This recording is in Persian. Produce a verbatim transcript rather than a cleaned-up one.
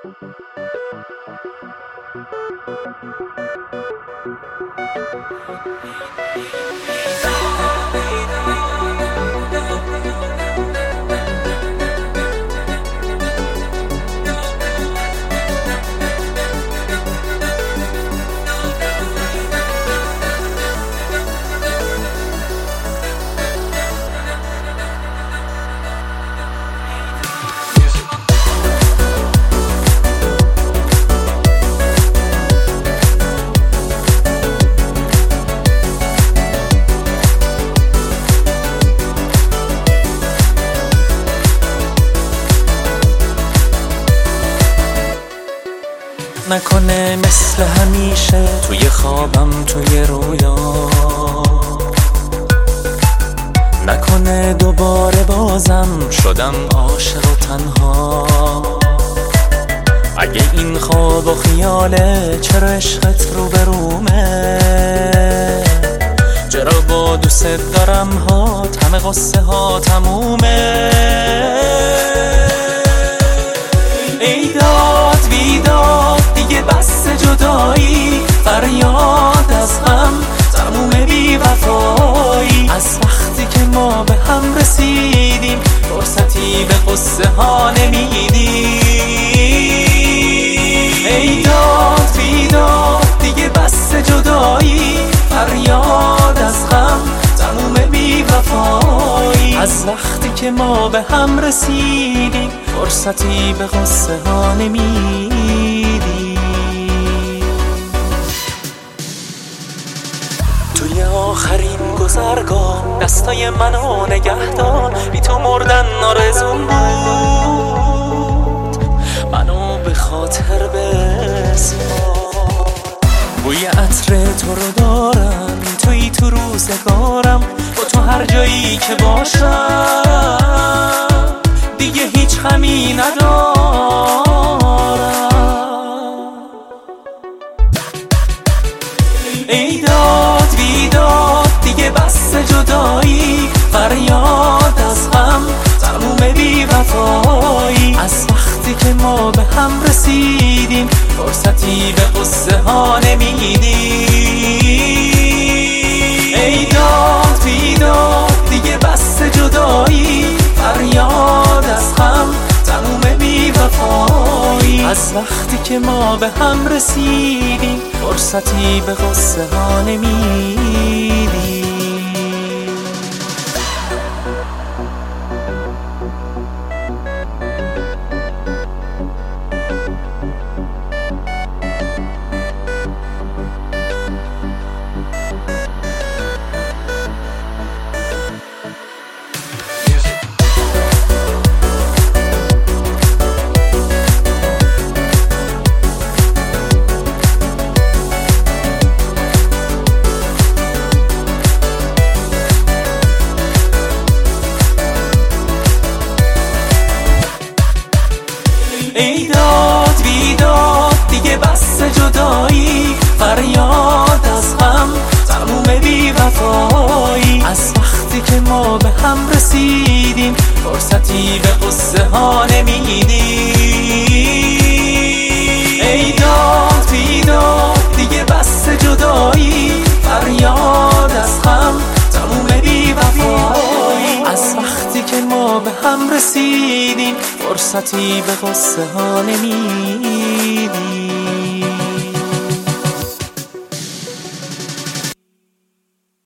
نکنه مثل همیشه توی خوابم توی رویا، نکنه دوباره بازم شدم عاشق و تنها. اگه این خواب و خیاله چرا عشقت رو برومه، چرا با دوست دارم ها همه قصه ها تمومه. ای داد بیداد دیگه بس جدایی، فریاد از هم تموم بی وفایی. از وقتی که ما به هم رسیدیم فرصتی به قصه ها نمیدیم. ای داد بیداد دیگه بس جدایی، فریاد از هم تموم بی وفایی. از وقتی که ما به هم رسیدیم فرصتی به قصه ها نمیدیم. توی آخرین گذرگاه دستای منو نگهدار، بی تو مردن آرزوم بود، منو به خاطر بسپار. بوی عطر تو رو دارم توی تو روزگارم، با تو هر جایی که باشم دیگه هیچ غمی ندارم. ای داد بیداد دیگه بس جدایی، فریاد از هم تموم بی وفایی. از وقتی که ما به هم رسیدیم فرصتی به قصه ها نمیدیم. ای داد بیداد دیگه بس جدایی، فریاد از هم تموم بی وفایی. از وقتی که ما به هم رسیدیم فرصتی به قصه ها نمیدیم. ای داد بیداد دیگه بس جدایی، فریاد از هم تموم بی وفایی. از وقتی که ما به هم رسیدیم فرصتی به قصه ها نمیدیم. ای داد بیداد دیگه بس جدایی، فریاد از هم تموم بی وفایی. از وقتی که ما به هم رسیدیم فرصتی به قصه ها نمیدیم.